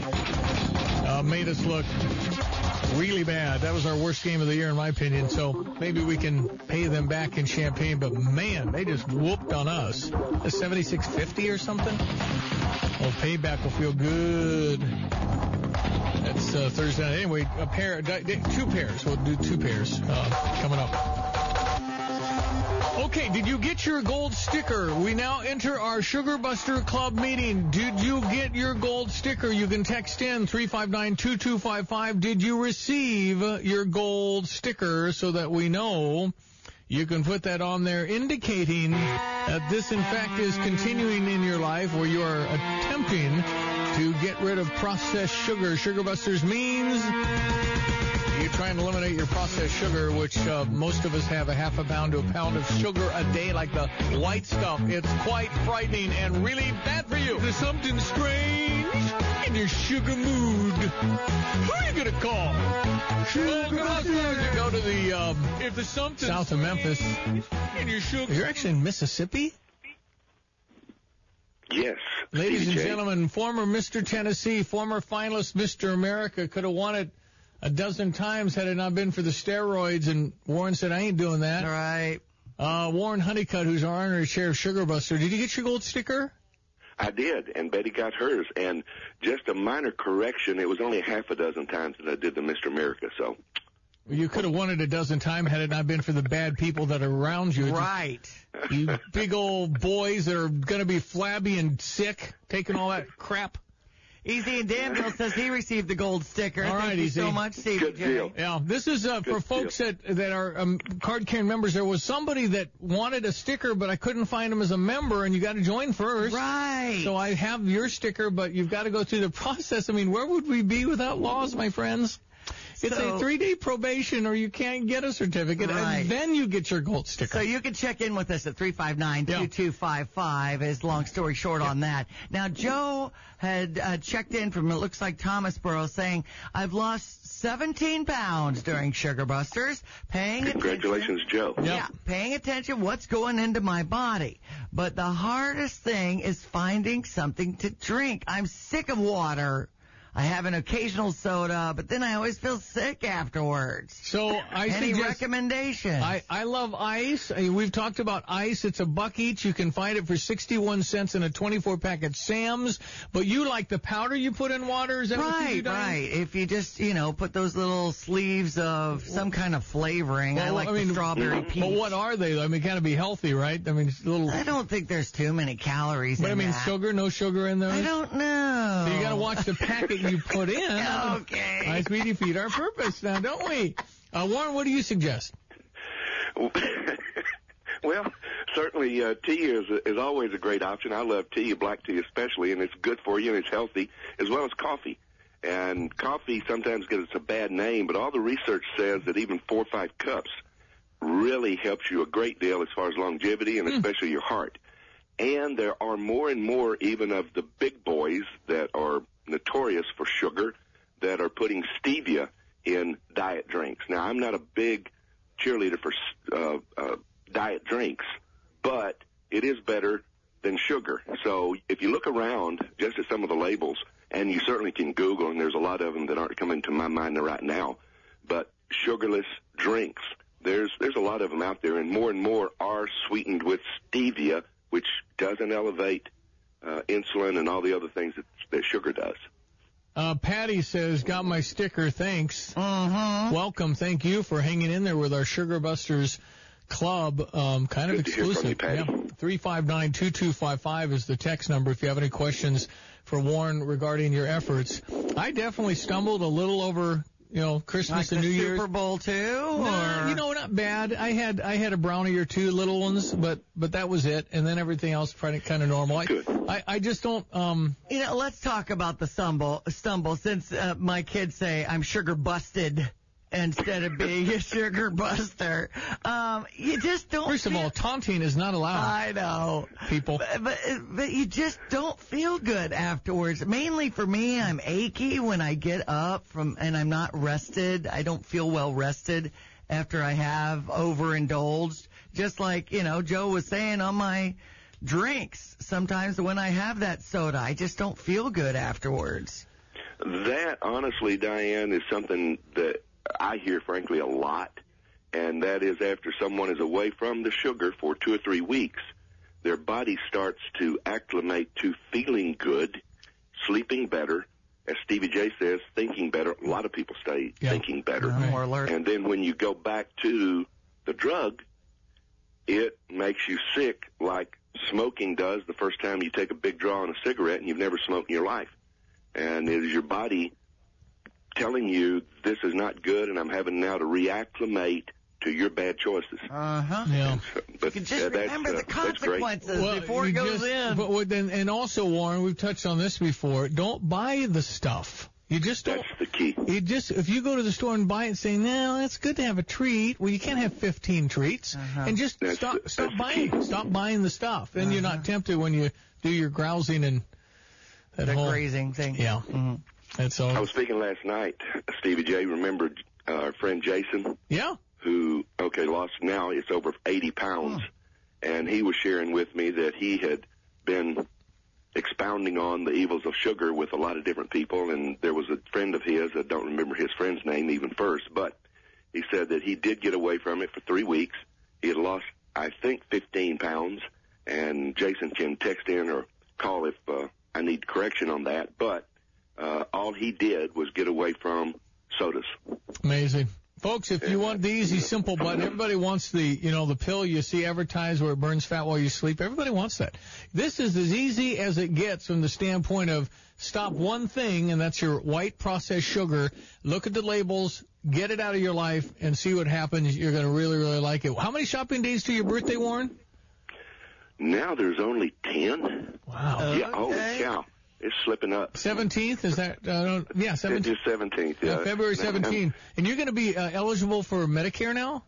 made us look really bad. That was our worst game of the year, in my opinion, so maybe we can pay them back in Champaign, but man, they just whooped on us. A 76-50 or something? Well, payback will feel good. That's Thursday night. Anyway, two pairs. We'll do two pairs coming up. Okay, did you get your gold sticker? We now enter our Sugar Buster Club meeting. Did you get your gold sticker? You can text in 359-2255. Did you receive your gold sticker so that we know? You can put that on there indicating that this, in fact, is continuing in your life where you are attempting to get rid of processed sugar. Sugar Busters means you You try and eliminate your processed sugar, which most of us have a half a pound to a pound of sugar a day, like the white stuff. It's quite frightening and really bad for you. There's something strange in your sugar mood. Who are you going to call? You go to the if there's something south of Memphis. In your sugar. You're actually in Mississippi? Yes. Ladies Stevie and J. gentlemen, former Mr. Tennessee, former finalist Mr. America, could have won it a dozen times had it not been for the steroids, and Warren said, I ain't doing that. All right. Warren Honeycutt, who's our honorary chair of Sugar Buster, did you get your gold sticker? I did, and Betty got hers. And just a minor correction, it was only half a dozen times that I did the Mr. America, so. You could have won it a dozen times had it not been for the bad people that are around you. Right. You big old boys that are going to be flabby and sick, taking all that crap. Easy and Danville says he received the gold sticker. All right, Thank you Easy. so much, Stevie. Good deal. Yeah, this is for folks that are card-carrying members. There was somebody that wanted a sticker, but I couldn't find him as a member, and you got to join first. Right. So I have your sticker, but you've got to go through the process. I mean, where would we be without laws, my friends? It's a 3-day probation, or you can't get a certificate, Right. and then you get your gold sticker. So you can check in with us at 359-2255 is long story short on that. Now, Joe had checked in from, it looks like Thomasboro, saying, I've lost 17 pounds during Sugar Busters, paying Congratulations, Joe. Yeah, paying attention what's going into my body. But the hardest thing is finding something to drink. I'm sick of water. I have an occasional soda, but then I always feel sick afterwards. So Any recommendations? I love ice. We've talked about ice. It's $1 each. You can find it for 61 cents in a 24-pack at Sam's. But you like the powder you put in water? Is that what you do, Diane? Right. If you just, put those little sleeves of some kind of flavoring. Well, I like the strawberry peach. But what are they? I mean, kind of be healthy, right? I mean, it's a little. I don't think there's too many calories But in I mean, that. sugar, no sugar in those? I don't know. So you got to watch the packet you put in. Okay. My sweetie, feed our purpose now, don't we? Warren, what do you suggest? Well, certainly tea is always a great option. I love tea, black tea especially, and it's good for you and it's healthy, as well as coffee. And coffee sometimes gets a bad name, but all the research says that even 4 or 5 cups really helps you a great deal as far as longevity and especially your heart. And there are more and more even of the big boys that are notorious for sugar that are putting stevia in diet drinks. Now, I'm not a big cheerleader for diet drinks, but it is better than sugar. So if you look around just at some of the labels, and you certainly can Google, and there's a lot of them that aren't coming to my mind right now, but sugarless drinks, there's a lot of them out there, and more are sweetened with stevia, which doesn't elevate insulin and all the other things that sugar does. Patty says, got my sticker, thanks. Mm-hmm. Welcome, thank you for hanging in there with our Sugar Busters Club, kind of Good to hear from you, exclusive. Patty. 359-2255 is the text number if you have any questions for Warren regarding your efforts. I definitely stumbled a little over, Christmas and New Year's. Super Bowl too? Nah, not bad. I had a brownie or two, little ones, but that was it, and then everything else kind of normal. I just don't. Let's talk about the stumble. Since my kids say I'm sugar busted instead of being a sugar buster, you just don't. First of all, taunting is not allowed. I know, people. But you just don't feel good afterwards. Mainly for me, I'm achy when I get up and I'm not rested. I don't feel well rested after I have overindulged. Just like, Joe was saying on my drinks. Sometimes when I have that soda, I just don't feel good afterwards. That, honestly, Diane, is something that I hear, frankly, a lot, and that is after someone is away from the sugar for 2 or 3 weeks, their body starts to acclimate to feeling good, sleeping better, as Stevie J says, thinking better. A lot of people stay thinking better. More alert. And then when you go back to the drug, it makes you sick like smoking does the first time you take a big draw on a cigarette and you've never smoked in your life. And it is your body telling you this is not good and I'm having now to reacclimate to your bad choices. Uh-huh. Yeah. But you can just remember the consequences before it goes in. And also, Warren, we've touched on this before. Don't buy the stuff. You just don't. That's the key. If you go to the store and buy it, saying, "No, it's good to have a treat." Well, you can't have 15 treats, and just stop buying. Stop buying the stuff, and you're not tempted when you do your grousing and that the whole grazing thing. Yeah. And so I was speaking last night, Stevie J. Remembered our friend Jason? Yeah. Who lost now it's over 80 pounds, and he was sharing with me that he had been expounding on the evils of sugar with a lot of different people, and there was a friend of his, I don't remember his friend's name even first, but he said that he did get away from it for 3 weeks. He had lost, I think, 15 pounds, and Jason can text in or call if I need correction on that, but all he did was get away from sodas. Amazing. Folks, if you want the easy, simple button, everybody wants the pill you see advertised where it burns fat while you sleep. Everybody wants that. This is as easy as it gets from the standpoint of stop one thing, and that's your white processed sugar. Look at the labels, get it out of your life, and see what happens. You're going to really, really like it. How many shopping days to your birthday, Warren? Now there's only 10. Wow. Yeah, holy cow. It's slipping up. 17th, is that? Yeah, 17th. It's 17th, yeah. February 17th. And you're going to be eligible for Medicare now?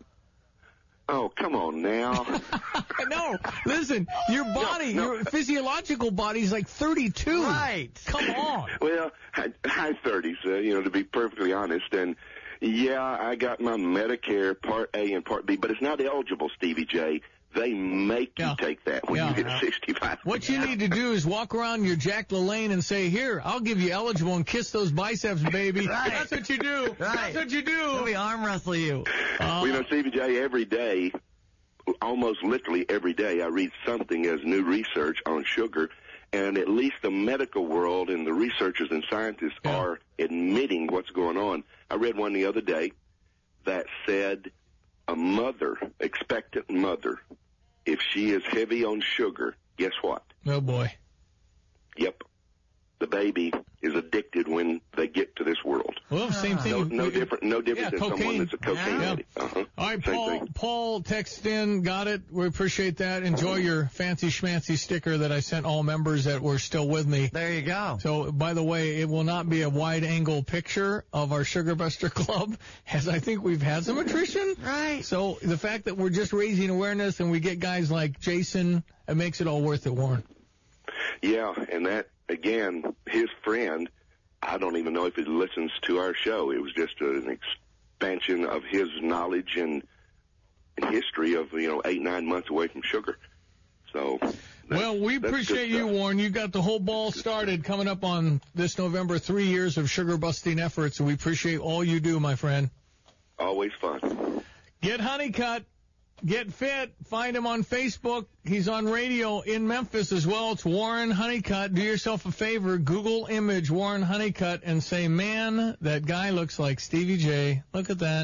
Oh, come on now. No, listen, your body, your physiological body is like 32. Right. Come on. Well, high 30s, to be perfectly honest. And, yeah, I got my Medicare Part A and Part B, but it's not eligible, Stevie J. They make you take that when you get 65. What you need to do is walk around your Jack LaLanne and say, here, I'll give you eligible and kiss those biceps, baby. Right. That's what you do. Right. That's what you do. Let me arm wrestle you. Stevie J, every day, almost literally every day, I read something as new research on sugar, and at least the medical world and the researchers and scientists are admitting what's going on. I read one the other day that said a mother, expectant mother, if she is heavy on sugar, guess what? Oh, boy. Yep. The baby is addicted when they get to this world. Well, same thing. No different than cocaine. someone that's a cocaine addict. All right, Paul texted in, got it. We appreciate that. Enjoy your fancy schmancy sticker that I sent all members that were still with me. There you go. So, by the way, it will not be a wide-angle picture of our Sugar Buster Club, as I think we've had some attrition. Right. So the fact that we're just raising awareness and we get guys like Jason, it makes it all worth it, Warren. Yeah, and that, again, his friend, I don't even know if he listens to our show. It was just an expansion of his knowledge and history of, 8-9 months away from sugar. So, well, we appreciate you, Warren. You got the whole ball started coming up on this November, 3 years of sugar busting efforts, and we appreciate all you do, my friend. Always fun. Get Honeycutt. Get fit. Find him on Facebook. He's on radio in Memphis as well. It's Warren Honeycutt. Do yourself a favor. Google image Warren Honeycutt and say, man, that guy looks like Stevie J. Look at that.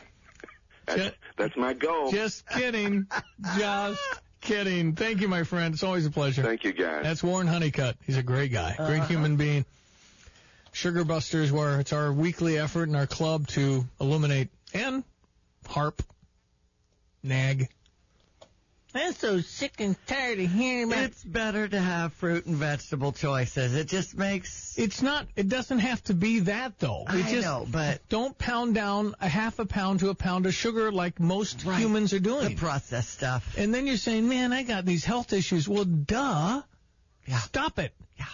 That's my goal. Just kidding. Just kidding. Thank you, my friend. It's always a pleasure. Thank you, guys. That's Warren Honeycutt. He's a great guy. Great human being. Sugar Busters, where it's our weekly effort in our club to illuminate and harp. Nag. I'm so sick and tired of hearing about. It's better to have fruit and vegetable choices. It just makes. It's not. It doesn't have to be that though. I know, but don't pound down a half a pound to a pound of sugar like most humans are doing. The processed stuff. And then you're saying, man, I got these health issues. Well, duh. Yeah. Stop it. Yeah.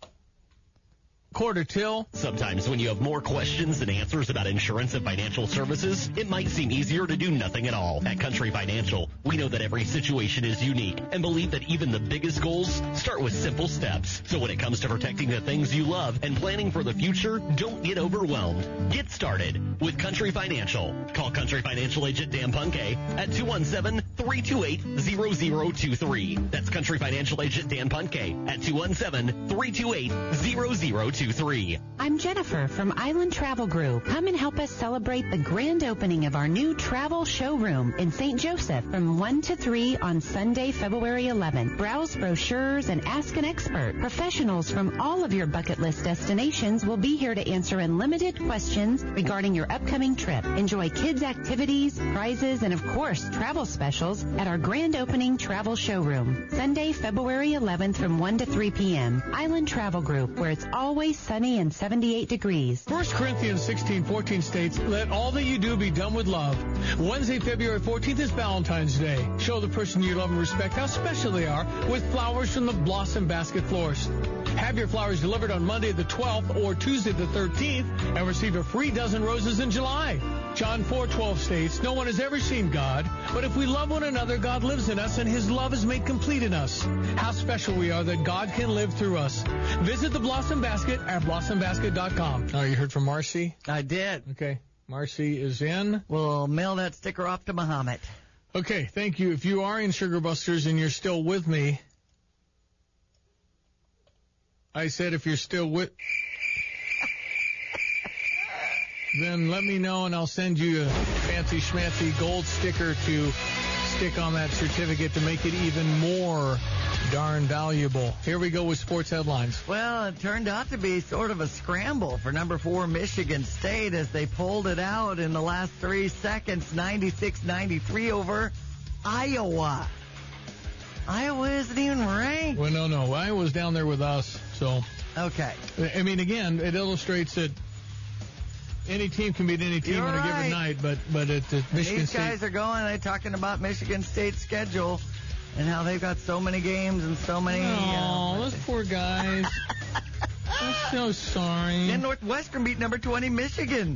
Quarter till. Sometimes when you have more questions than answers about insurance and financial services, it might seem easier to do nothing at all. At Country Financial, we know that every situation is unique and believe that even the biggest goals start with simple steps. So when it comes to protecting the things you love and planning for the future, don't get overwhelmed. Get started with Country Financial. Call Country Financial agent Dan Punke at 217-328-0023. That's Country Financial agent Dan Punke at 217-328-0023. I'm Jennifer from Island Travel Group. Come and help us celebrate the grand opening of our new travel showroom in St. Joseph from 1 to 3 on Sunday, February 11th. Browse brochures and ask an expert. Professionals from all of your bucket list destinations will be here to answer unlimited questions regarding your upcoming trip. Enjoy kids' activities, prizes, and of course, travel specials at our grand opening travel showroom. Sunday, February 11th from 1 to 3 p.m. Island Travel Group, where it's always Partly sunny and 78 degrees. 1 Corinthians 16:14 states, "Let all that you do be done with love." Wednesday, February 14th is Valentine's Day. Show the person you love and respect how special they are with flowers from the Blossom Basket Florist. Have your flowers delivered on Monday the 12th or Tuesday the 13th and receive a free dozen roses in July. John 4:12 states, "No one has ever seen God, but if we love one another, God lives in us and his love is made complete in us." How special we are that God can live through us. Visit the Blossom Basket at blossombasket.com. Oh, you heard from Marcy? I did. Okay. Marcy is in. We'll mail that sticker off to Muhammad. Okay, thank you. If you are in Sugar Busters and you're still with me, I said if you're still with... then let me know and I'll send you a fancy schmancy gold sticker to stick on that certificate to make it even more darn valuable. Here we go with sports headlines. Well, it turned out to be sort of a scramble for number 4 Michigan State as they pulled it out in the last 3 seconds, 96-93 over Iowa. Iowa isn't even ranked. Well, no. Iowa's down there with us, so. Okay. I mean, again, it illustrates that any team can beat any team on a given night, but at the Michigan State. These guys are going, they're talking about Michigan State's schedule and how they've got so many games and so many... Oh, those poor guys. I'm so sorry. And Northwestern beat number 20 Michigan,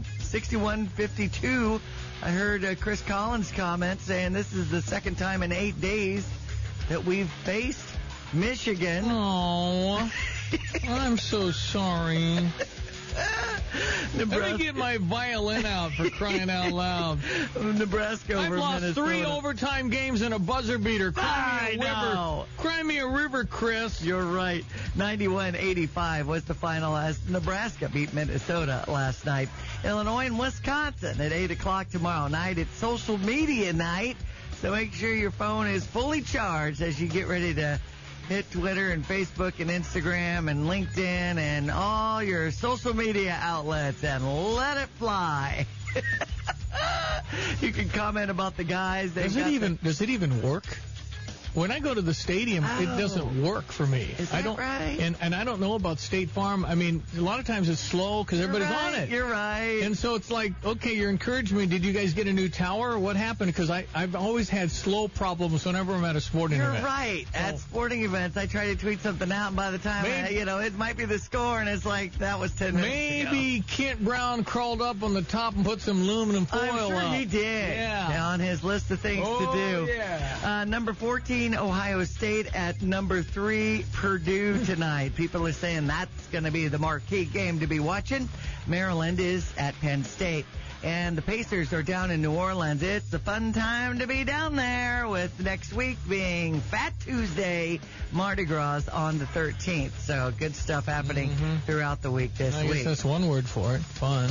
61-52. I heard Chris Collins' comment saying this is the second time in 8 days that we've faced Michigan. Oh, I'm so sorry. Nebraska. Let me get my violin out for crying out loud. Nebraska over I've lost Minnesota. 3 overtime games and a buzzer beater. Cry me a river, Chris. You're right. 91-85 was the final as Nebraska beat Minnesota last night. Illinois and Wisconsin at 8 o'clock tomorrow night. It's social media night, so make sure your phone is fully charged as you get ready to hit Twitter and Facebook and Instagram and LinkedIn and all your social media outlets and let it fly. You can comment about the guys. Does it even work? When I go to the stadium, it doesn't work for me. Is that right? And I don't know about State Farm. I mean, a lot of times it's slow because everybody's on it. You're right. And so it's like, okay, you're encouraging me. Did you guys get a new tower? What happened? Because I've always had slow problems whenever I'm at a sporting event. You're right. At sporting events, I try to tweet something out, and by the time, it might be the score, and it's like, that was 10 minutes ago. Maybe Kent Brown crawled up on the top and put some aluminum foil I'm sure up. he did. Yeah. On his list of things to do. Yeah. Number 14, Ohio State at number 3, Purdue tonight. People are saying that's going to be the marquee game to be watching. Maryland is at Penn State. And the Pacers are down in New Orleans. It's a fun time to be down there, with next week being Fat Tuesday, Mardi Gras on the 13th. So good stuff happening throughout the week this week. I guess that's one word for it. Fun.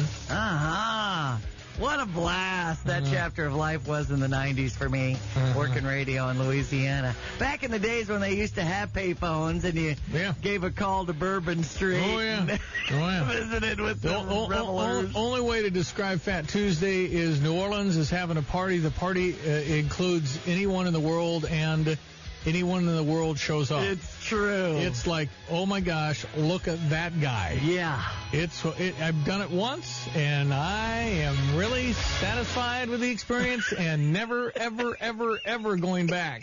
What a blast that chapter of life was in the 90s for me, working radio in Louisiana. Back in the days when they used to have payphones and you gave a call to Bourbon Street and visited with the revelers. Only way to describe Fat Tuesday is New Orleans is having a party. The party includes anyone in the world, and anyone in the world shows up. It's true. It's like, oh my gosh, look at that guy. Yeah. I've done it once, and I am really satisfied with the experience and never, ever, ever, ever going back.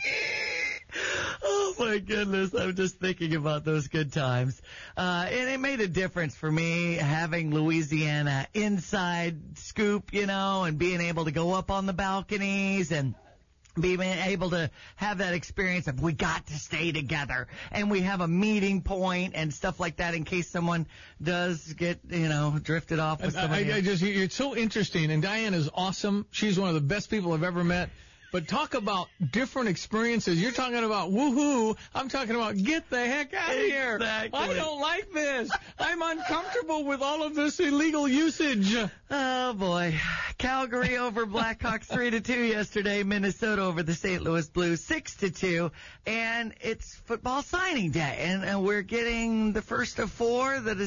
Oh, my goodness. I'm just thinking about those good times. And it made a difference for me having Louisiana inside scoop, and being able to go up on the balconies and being able to have that experience of we got to stay together and we have a meeting point and stuff like that in case someone does get, drifted off with somebody. It's so interesting, and Diane is awesome. She's one of the best people I've ever met. But talk about different experiences. You're talking about woohoo. I'm talking about get the heck out of here. Exactly. I don't like this. I'm uncomfortable with all of this illegal usage. Oh, boy. Calgary over Blackhawks 3-2 yesterday. Minnesota over the St. Louis Blues 6-2. And it's football signing day. And we're getting the first of 4 that is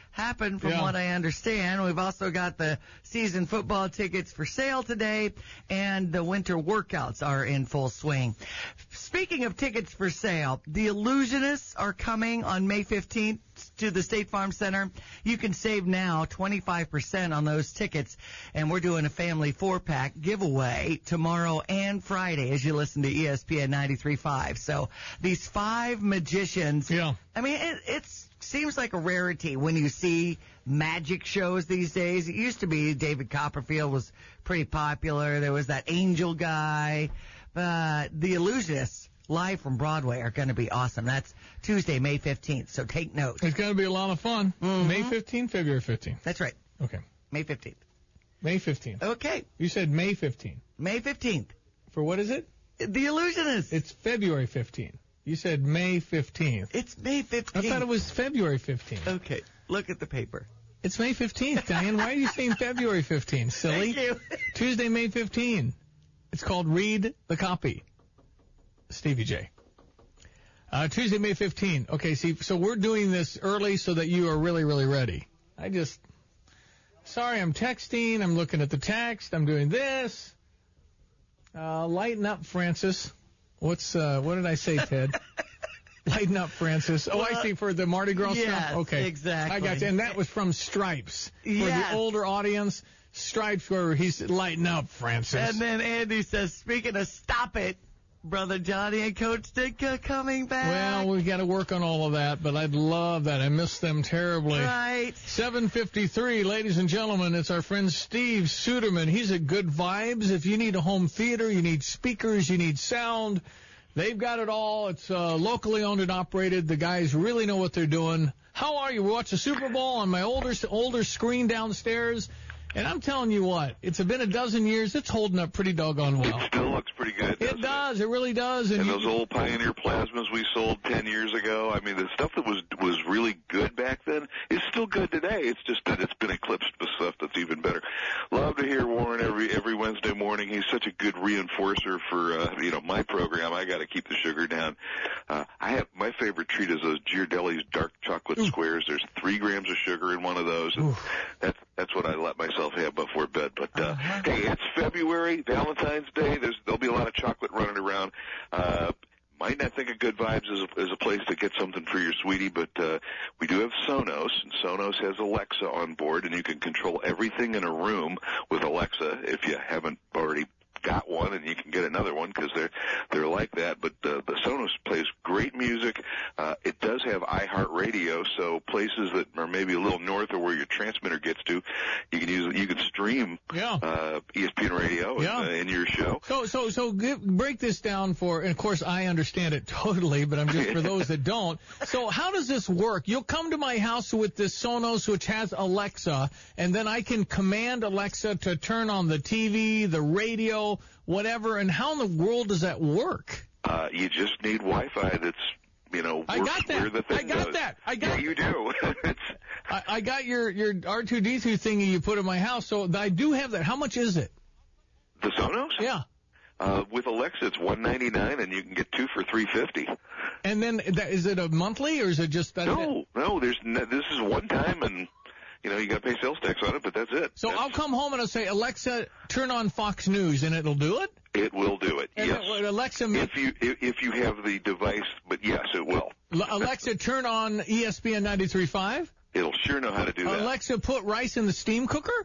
happen from what I understand. We've also got the season football tickets for sale today, and the winter workouts are in full swing. Speaking of tickets for sale, the Illusionists are coming on May 15th to the State Farm Center. You can save now 25% on those tickets, and we're doing a family 4-pack giveaway tomorrow and Friday as you listen to ESPN 93.5. So these 5 magicians, I mean, it seems like a rarity when you see magic shows these days. It used to be David Copperfield was pretty popular. There was that angel guy. But the Illusionists live from Broadway are going to be awesome. That's Tuesday, May 15th, so take note. It's going to be a lot of fun. Mm-hmm. May 15th, February 15th? That's right. Okay. May 15th. May 15th. Okay. You said May 15th. May 15th. For what is it? The Illusionists. It's February 15th. You said May 15th. It's May 15th. I thought it was February 15th. Okay. Look at the paper. It's May 15th, Diane. Why are you saying February 15th? Silly. Thank you. Tuesday, May 15th. It's called Read the Copy. Stevie J. Tuesday, May 15th. Okay, see, so we're doing this early so that you are really, really ready. Sorry, I'm texting. I'm looking at the text. I'm doing this. Lighten up, Francis. What did I say, Ted? Lighten up, Francis. Oh, I see, for the Mardi Gras stuff? Okay. Exactly. I got you. And that was from Stripes. For the older audience, Stripes, where he said, lighten up, Francis. And then Andy says, speaking of stop it, Brother Johnny and Coach Ditka coming back. Well, we've got to work on all of that, but I'd love that. I miss them terribly. Right. 7:53, ladies and gentlemen, it's our friend Steve Suderman. He's at Good Vibes. If you need a home theater, you need speakers, you need sound, they've got it all. It's locally owned and operated. The guys really know what they're doing. How are you? We watched the Super Bowl on my older screen downstairs. And I'm telling you what, it's been a dozen years. It's holding up pretty doggone well. It still looks pretty good. It does. It really does. And those old Pioneer plasmas we sold 10 years ago, I mean, the stuff that was really good back then is still good today. It's just that it's been eclipsed with stuff that's even better. Love to hear Warren every Wednesday morning. He's such a good reinforcer for my program. I got to keep the sugar down. I have my favorite treat is those Ghirardelli's dark chocolate squares. There's 3 grams of sugar in one of those. And that's what I let myself have before bed. But hey, it's February, Valentine's Day. There'll be a lot of chocolate running around. Might not think of Good Vibes as a place to get something for your sweetie, but we do have Sonos, and Sonos has Alexa on board, and you can control everything in a room with Alexa if you haven't already got one, and you can get another one because they're like that. But the Sonos plays great music. It does have iHeartRadio, so places that are maybe a little north of where your transmitter gets to, you can use it. You can stream ESPN Radio in your show. So break this down and of course I understand it totally, but I'm just for those that don't. So how does this work? You'll come to my house with this Sonos, which has Alexa, and then I can command Alexa to turn on the TV, the radio, whatever. And how in the world does that work? You just need Wi-Fi that's, I got that. Where the thing goes. Yeah, you do. I got your R2D2 thingy you put in my house, so I do have that. How much is it? The Sonos? Yeah. With Alexa, it's $199, and you can get 2 for $350. And then is it a monthly, or is it just that? No. This is one time, and you got to pay sales tax on it, but that's it. So I'll come home and I'll say, Alexa, turn on Fox News, and it'll do it? It will do it, yes. Alexa, if you have the device, but yes, it will. Alexa, turn on ESPN 93.5? It'll sure know how to do that. Alexa, put rice in the steam cooker?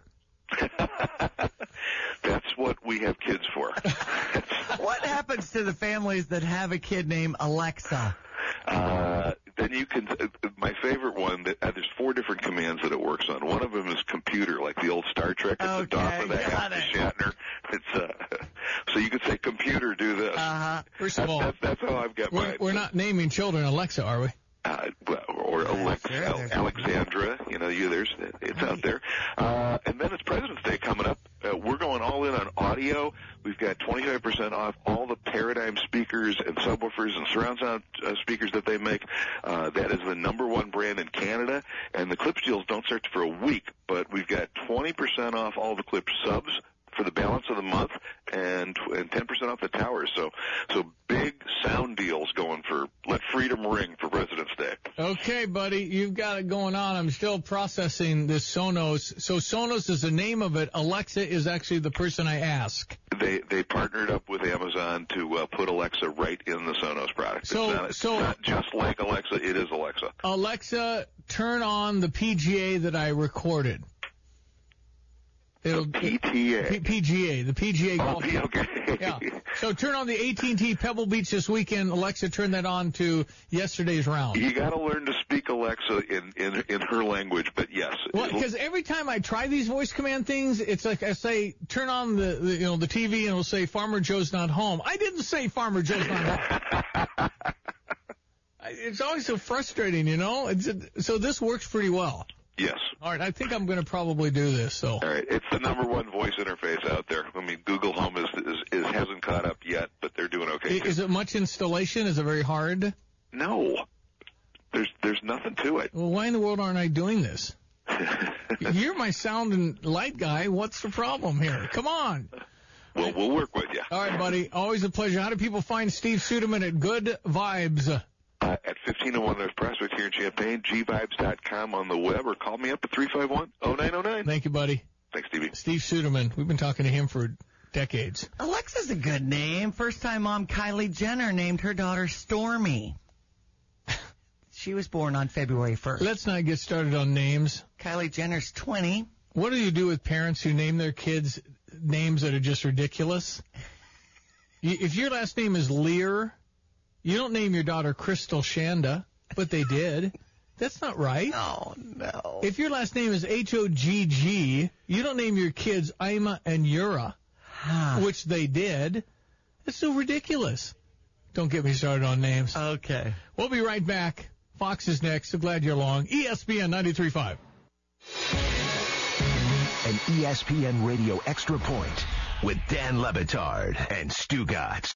That's what we have kids for. What happens to the families that have a kid named Alexa? Then you can, my favorite one, there's 4 different commands that it works on. One of them is computer, like the old Star Trek at the top of the Shatner. So you could say, computer, do this. First of all, that's how I've got mine. We're not naming children Alexa, are we? Or Alexa, Alexandra, it's out there. And then it's President's Day coming up. We're going all in on audio. We've got 25% off all the Paradigm speakers and subwoofers and surround sound speakers that they make. That is the #1 brand in Canada. And the Klipsch deals don't start for a week, but we've got 20% off all the Klipsch subs for the balance of the month, and 10% off the towers. So big sound deals going for Let Freedom Ring for President's Day. Okay. Okay, buddy, you've got it going on. I'm still processing this Sonos. So Sonos is the name of it. Alexa is actually the person I ask. They partnered up with Amazon to put Alexa right in the Sonos product. It's not just like Alexa, it is Alexa. Alexa, turn on the PGA that I recorded. PTA. PGA, the PGA golf. Okay. Yeah. So turn on the AT&T Pebble Beach this weekend. Alexa, turn that on to yesterday's round. You got to learn to speak Alexa in her language, but yes. Well, because every time I try these voice command things, it's like I say, turn on the TV, and it'll say Farmer Joe's not home. I didn't say Farmer Joe's not home. It's always so frustrating, So this works pretty well. Yes. All right, I think I'm going to probably do this. So. All right, it's the number one voice interface out there. I mean, Google Home hasn't caught up yet, but they're doing okay. Is it much installation? Is it very hard? No. There's nothing to it. Well, why in the world aren't I doing this? You're my sound and light guy. What's the problem here? Come on. Well, we'll work with you. All right, buddy. Always a pleasure. How do people find Steve Suderman at Good Vibes? At 1501 North Prospect here in Champaign, gvibes.com on the web, or call me up at 351-0909. Thank you, buddy. Thanks, Stevie. Steve Suderman. We've been talking to him for decades. Alexa's a good name. First-time mom Kylie Jenner named her daughter Stormy. She was born on February 1st. Let's not get started on names. Kylie Jenner's 20. What do you do with parents who name their kids names that are just ridiculous? If your last name is Lear, you don't name your daughter Crystal Shanda, but they did. That's not right. Oh, no. If your last name is H-O-G-G, you don't name your kids Ima and Yura, which they did. It's so ridiculous. Don't get me started on names. Okay. We'll be right back. Fox is next. So glad you're along. ESPN 93.5. An ESPN Radio Extra Point with Dan Le Batard and Stu Gatz.